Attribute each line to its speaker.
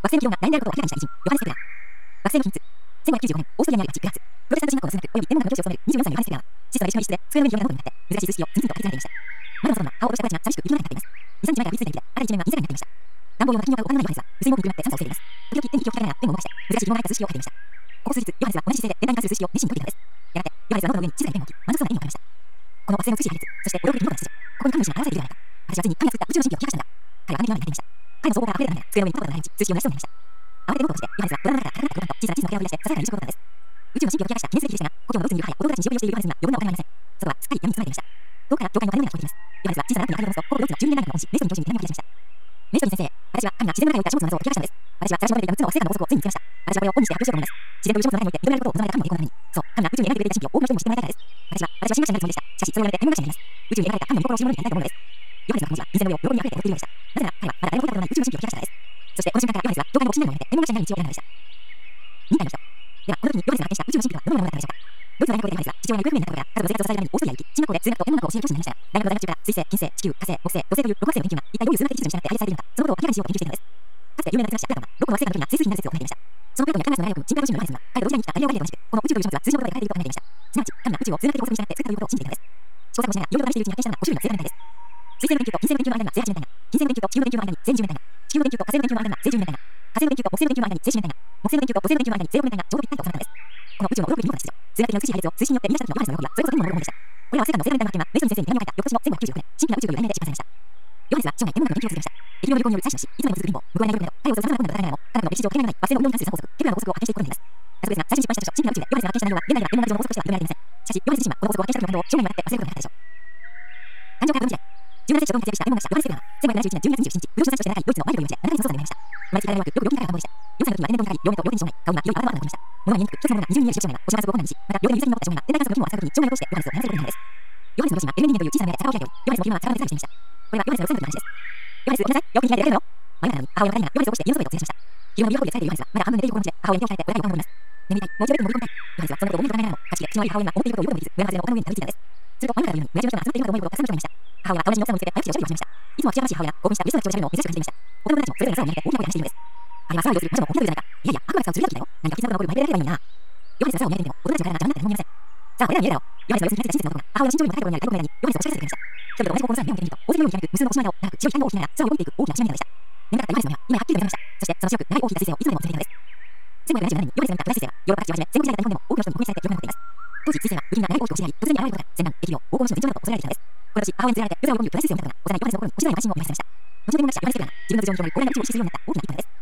Speaker 1: 惑星の気温が来年であることを明らかにした偉人、ヨハネス・ケプラー。惑星の秘密。1595年、オーストリアにある街、グラーツ。プロテスタント神学の数学及び天文学の教師を務める24歳のヨハネス・ケプラーは、質素な歴史の一室で机の上に広がるノートに向かって、難しい数式を次々と書き連ねていました。窓の外は顔を落とした形が寂しく雪の中になっています。2、3日前から降り続いた雪で、ある一面は水になっていました。暖房用の滝行が丘のないヨハネスは、薄い毛布にくるまって寒さを防いでいます。時々天気を聞きながらペンを動かして、難しい疑問が入った数式を書いていました。ここ数日、ヨハネスは同じ姿勢で天体に関する数式を熱心に解いていたのです。やがて、ヨハネスはノートの上に小さなペンを置き、満足そうな笑みを浮かべました。この惑星の美しい配列、そして驚くべき見事な秩序、ここに神主が表されているではないか。私はついに神が作った宇宙の神秘を気がしたんだ。彼は姉になっていました。彼の総合から溢れた涙が机の上にポタポタと流れ落ち、数式を成しそうになりました。慌ててノートを閉じて、ヨハネスはドラムの中から高々と小さな地図のかけらを取り出して、ささやかに印象を取ったのです。宇宙の神秘を解き明かした記念すべき日でしたが、故郷のドツにいる母や弟たちに仕送りをしているヨハネスには余分なお金はありません。外はすっかり闇に包まれていました。遠くから教会の鐘のような聞こえています。ヨハネスは小さなランプに明かりを灯すと、故郷ドツの12年前の恩師、メイストニー教授に手紙を書き出しました。メイストニー先生、私は神が自然の中に置いた書物の謎を解き明かしたのです。私は探し求めていた6つの惑星間の法則をついに見つけました。私はこれを本にして発表しようと思います。自然と宇宙物の中において認められることを望まれた神の栄光のために、そう、神が宇宙に描いてくれた神秘を多くの人にも知ってもらいたいからです。私は神学者になるつもりでした。しかし、それをやめて天文学者になります。宇宙に描かれた神の御心を知るものになりたいと思うのです。ヨハネスの文字は人生の上を喜びに溢れて踊っているようでした。なぜなら彼はまだ誰も見たことのない宇宙の神秘を解き明かしたからです。そしてこの瞬間からヨハネスは教会の牧師になるのをやめて天文学者になる道を選んだのでした。忍耐の人。では、この時にヨハネスが発見した宇宙の神秘とはどのようなものだったのでしょうか。ドイツの大学でヨハネスは父親が行方不明になったことから家族の生活を支えるためにオーストリアへ行き、進学校で数学と天文学を教える教師になりましたが、大学の在学中から水星、金星、地球、火星、木星、土星という6惑星の研究が一体どういう数学的基準に従って配列されているのか、そのことを明らかにしようと研究しているのです。かつて有名な哲学者プラトンは6個の惑星間の距離が整数比になる説を唱えていました。そのプラトンやカナスの大学の人体の神のヨハネスには彼とどちらに生きたガリレオ・ガリレイと同じく、この宇宙という書物は数字のことで書かれていると考えていました。すなわち神が宇宙を数学的法則に従って作ったということを信じていたのです。調査をしながらいろいろと試しているうちに発見したのが5種類の数学の体です。水星の研究と金星の研究の間には正8年単が、金星の研究と地球の研究の間に正20年単が、地球の研究と火星の研究の間には正12年単が、火星の研究と木星の研究の間に正10年単が、木星の研究と土星の研究の間に正6年単がちょうどぴったりと収まったのです。この宇宙の驚くべき見事な秩序、数学的な美しい配列を数式によって見出した時のヨハネスの喜びはそれこそ天の昇るものでした。これは世界の生誕の発見はメイストニー先生に手紙を書いた翌年の1596年、神秘な宇宙という題名で出版されました。ヨハネスは生涯天文学の研究を続けました。疫病の流行による妻子の死、いつまでも続く貧乏、報われない労力など、太陽を襲う様々なことが語られながらも、科学の歴史上懸念のない惑星の運動に関する3法則、ケプラーの法則を発見していくことになります。早速ですが、最初に出版した著書、神秘な宇宙でヨハネスが発見した内容は、現代では天文学上の法則としては認められていません。しかし、ヨハネス自身はこの法則を発見した時の感動を生涯にわたって忘れることがなかったでしょう。誕生から文時代。17世紀初頭に活躍した天文学者ヨハネス・ケプラーは、1571年12月27日、武道小説として長いドイツのバイブルを読みまして、7回の捜査で読みました。生まれつき体の弱く、よく病気になる若者でした。4歳の時には天然痘にかかり、両目と両手に障害、顔には良い泡々が残りました。物は見えにくく、一つのものが二重に見える視覚障害は、腰がすごく困難にし、また両手に指先に残った障害は、天体観測の義務を扱う時に障害を通してヨハネスを悩ませることになるのです。ヨハネスの両親はエルメニエンという小さな村で逆らを開いており、ヨハネスの昼間は魚を手伝いしていました。これはヨハネスの6歳の時の話です。ヨハネス、ごめんなさい、よく聞いていただけるの真夜中なのに、母親の彼にはヨハネスを起こして家の外へと連れ出しました。昼間のビールホールで疲れているヨハネスは、まだ半分寝ている心持ちで、母親に手を抱いて、お互いを抱えます。眠りたい、もう一度ベッドに潜り込みたい。ヨハネスはそんなことを思いと考えながらも、勝ち気で口の悪い母親には思っていることを言うこともできず、上の風の丘の上にたどり着いたのです。すると、真夜中のように、村中の人が集まっているかと思うことを重ねる人がいました。母親は友達の奥さんを見つけて、早口でおしゃべりを始めました。いつもは口やらしい母親が興奮した嬉しそうな口をしゃべるのを珍しく感じていました。他の友達もそれぞれの空を見上げて大きな声で話しているのです。あれは空を移動する魔女の小人じゃないか。いやいや、悪魔が使う釣りだよ。何か傷なことが起こる前触れだけでいいのにな。ヨハネスは空を見上げてみても、大人たちの体が邪魔になって何も見えません。さあ、これらに言えるだろう。ヨハネスの様子に気づいた真実の男が、母親の身長よりも高いところにある外国の間に、ヨハネスを押し寄せてくれました。人々同じ方向の空に目を向けてみると、大勢のように響く無数の星の間を長く白い単語を聞きながら、空を動いていく大きな星の見えでした。眠たかったヨハネスの目は、今やはっきりと目覚めました。そして、その白く長い大きな彗星をいつまでも見つめていたのです。1577年にヨハネスが見た巨大彗星は、ヨーロッパ各地をはじめ、戦国時代から日本でも多くの人に目撃されて記録が残っています。当時、彗星は不気味な長い大きく押し上がり、突然に現れることから、戦乱、疫病、黄金の死の日常だと恐れられていたのです。この年、母親に連れられて、夜空を横切る巨大彗星を見たのが、幼いヨハネスの心に星空への関心を燃やされました。後の天文学者ヨハネス・ケプラーが自分の頭上に広がる広大な宇宙を意識するようになった大きな一歩なのです。